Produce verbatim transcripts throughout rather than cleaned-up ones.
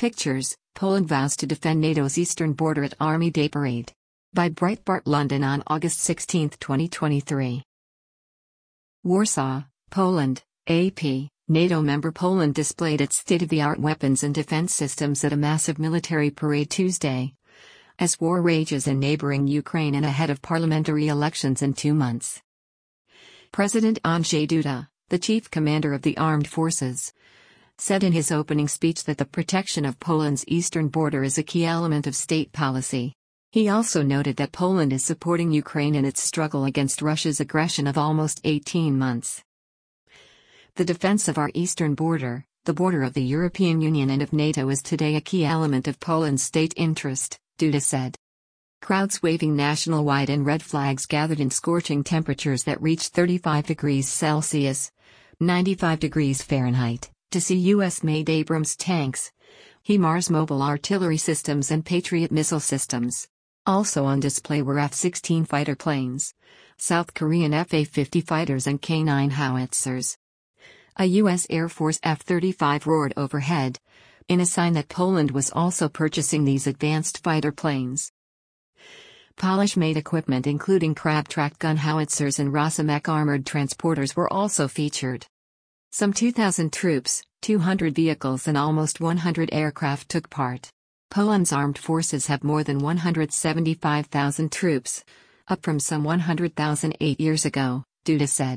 Pictures, Poland vows to defend NATO's eastern border at Army Day Parade. By Breitbart London on August sixteenth, twenty twenty-three. Warsaw, Poland, A P. NATO member Poland displayed its state-of-the-art weapons and defense systems at a massive military parade Tuesday, as war rages in neighboring Ukraine and ahead of parliamentary elections in two months. President Andrzej Duda, the chief commander of the armed forces, said in his opening speech that the protection of Poland's eastern border is a key element of state policy. He also noted that Poland is supporting Ukraine in its struggle against Russia's aggression of almost eighteen months. The defense of our eastern border, the border of the European Union and of NATO, is today a key element of Poland's state interest, Duda said. Crowds waving national-white and red flags gathered in scorching temperatures that reached thirty-five degrees Celsius, ninety-five degrees Fahrenheit, to see U S-made Abrams tanks, HIMARS mobile artillery systems and Patriot missile systems. Also on display were F sixteen fighter planes, South Korean F A fifty fighters and K nine howitzers. A U S Air Force F thirty-five roared overhead, in a sign that Poland was also purchasing these advanced fighter planes. Polish-made equipment including Crab-tracked gun howitzers and Rosomech armored transporters were also featured. Some two thousand troops, two hundred vehicles and almost one hundred aircraft took part. Poland's armed forces have more than one hundred seventy-five thousand troops, up from some one hundred thousand eight years ago, Duda said.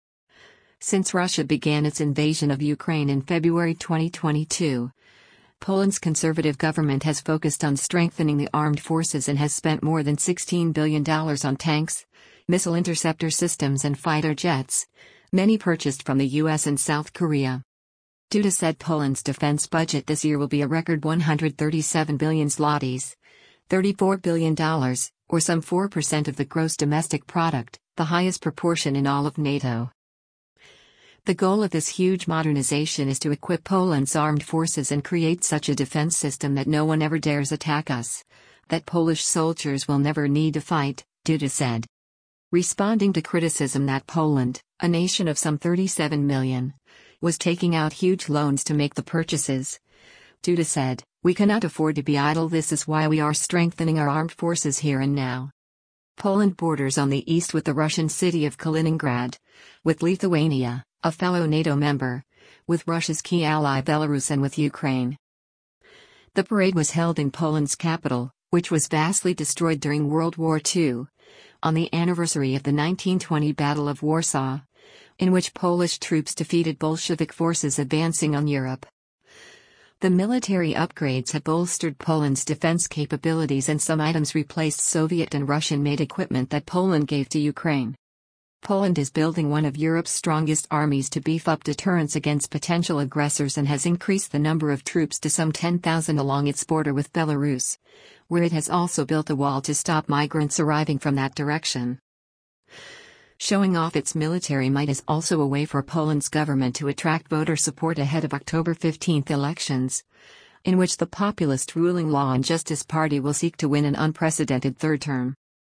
Since Russia began its invasion of Ukraine in February twenty twenty-two, Poland's conservative government has focused on strengthening the armed forces and has spent more than sixteen billion dollars on tanks, missile interceptor systems and fighter jets, many purchased from the U S and South Korea. Duda said Poland's defense budget this year will be a record one hundred thirty-seven billion zlotys, thirty-four billion dollars, or some four percent of the gross domestic product, the highest proportion in all of NATO. The goal of this huge modernization is to equip Poland's armed forces and create such a defense system that no one ever dares attack us, that Polish soldiers will never need to fight, Duda said. Responding to criticism that Poland, a nation of some thirty-seven million, was taking out huge loans to make the purchases, Duda said, "We cannot afford to be idle. This is why we are strengthening our armed forces here and now." Poland borders on the east with the Russian city of Kaliningrad, with Lithuania, a fellow NATO member, with Russia's key ally Belarus and with Ukraine. The parade was held in Poland's capital, which was vastly destroyed during World War Two, on the anniversary of the nineteen twenty Battle of Warsaw, in which Polish troops defeated Bolshevik forces advancing on Europe. The military upgrades have bolstered Poland's defense capabilities, and some items replaced Soviet and Russian-made equipment that Poland gave to Ukraine. Poland is building one of Europe's strongest armies to beef up deterrence against potential aggressors and has increased the number of troops to some ten thousand along its border with Belarus, where it has also built a wall to stop migrants arriving from that direction. Showing off its military might is also a way for Poland's government to attract voter support ahead of October fifteenth elections, in which the populist ruling Law and Justice Party will seek to win an unprecedented third term.